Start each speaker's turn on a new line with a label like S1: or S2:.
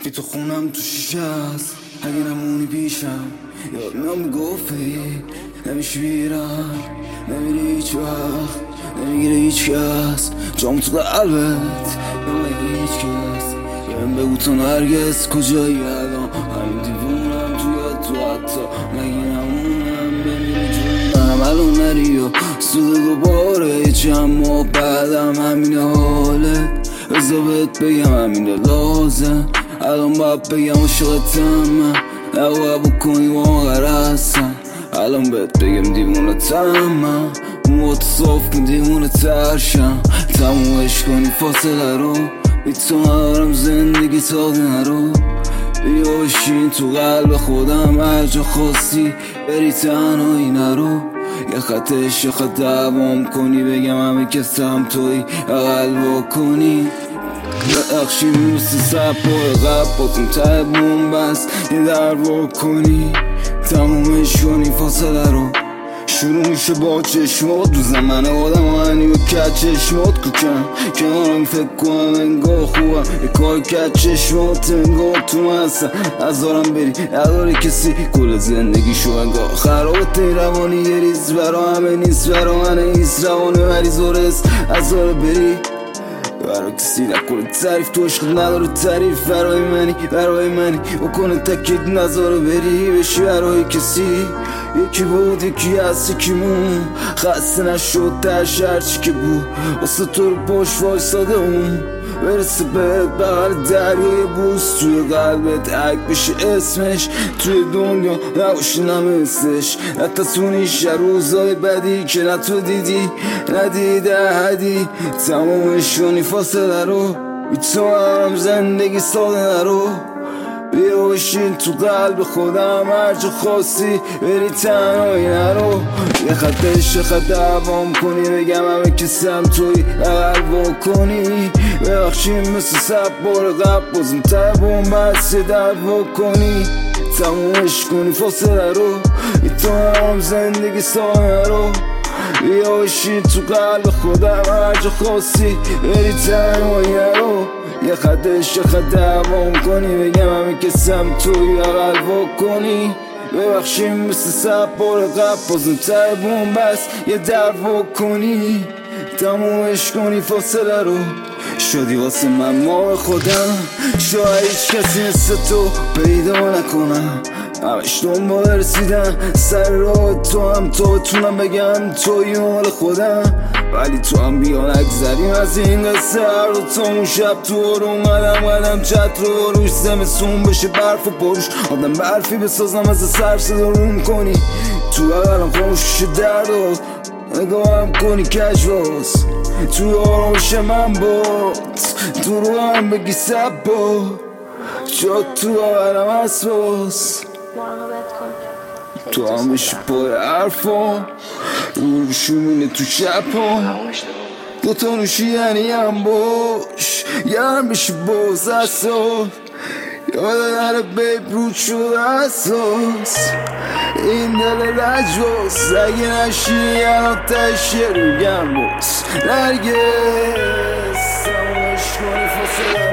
S1: که تو خونم تو شیشه است، اگه نمونی پیشم یادم گفتی نمیشه بیرم، نمیری هیچ وقت، نمیگیره هیچ کس جام تو قلبت، نمیگه هیچ کس. بهم بگو تو نرگس کجایی الان، همین دیوونم تو حتی مگه نمونم بمیری جونم الان نری و سود دوباره چند ماه بعدم همینه حالت، بذار بهت بگم همینه لازم الان باید بگم عاشقتم من، نباید بکنی با ما غرستم الان بهت بگم دیوونتم من، اون موقع صاف کن دیوونه ترشم تمومش کنی فاصله رو، بی تو ندارم زندگی ساده نرو، بیا بشین تو قلب خودم هر جا خواستی بری تنهایی نرو، یه خطش یه خط دوام کنی بگم همه کسم توی قلب کنی بخشی مثل سپای قبل باتون ته بومبست یه در کنی تمومش کنی فاصله رو، شروع میشه با چشمات رو زمن آدم آهنی و کت چشمات کوکم کنارم فکر کنم انگاه خوبم یه کار کت چشمات انگاه تو هستم ازارم بری نداره کسی کل زندگی شو انگاه خرابت روانی یه ریز برا همه نیست برا منه ایست روانه مریض و رس ازاره بری برای کسی نکنه تعریف تو عشق نداره تعریف برای منی بکنه تکید نذاره بری بشی برای کسی یکی بود یکی هست یکی مون خسته نشد تش هرچی که بود واسه تو رو پشت وایساده اون برسه بهت بغل دریای بوس توی قلبت حک بشه اسمش توی دنیا نباشی نمثلش نتسونیش روزای بدی که نه تو دیدی ندیده حدی تمومش کنی فاصله رو، بی تو هم زندگی ساده نرو، بیا بشین تو قلب خودم هر جا خواستی بری تنهایی نرو، یه خطش یه خط دوام کنی بگم همه کسم توی قلب کنی ببخشیم مثل سب بار قبل بازم ته بومبست یه در کنی تمومش کنی فاصله رو، بی تو هم زندگی ساده نرو، بیا بشین تو قلب خودم هر جا خواستی بری تنهایی نرو، یه خطش یه خط دوام کنی بگم همه کسم توی قلب کنی ببخشیم مثل سب بار قبل بازم ته بومبست یه در کنی تمومش کنی فاصله رو، شدی واسه من ما خودم شاید هیچ کسی مثل تو پیدا نکنم همش دنبال رسیدن سر راه تو هم تو بتونم بگم توی مال خودم ولی تو هم بیا نگذریم از این قصه هر رو تا اون شب تو رو قدم چت رو روش زمستون بشه برف و پروش آدم برفی بسازم از سر صدا روم کنی تو بغلم خاموش درد و نگاهم کنی کجواز تو آرامش من بات تو رو هم بگی سب با جا تو بغلم اسواس تو هم بشی پای حرفا رو شومینه تو شبا دوتا نوشی یعنی هم باش گرم بشی باز اساس یاد نره بیب رود شد اساس این دل رجواز اگه نشی الان تشه رو گم باز نرگز تمامش کنی فاصله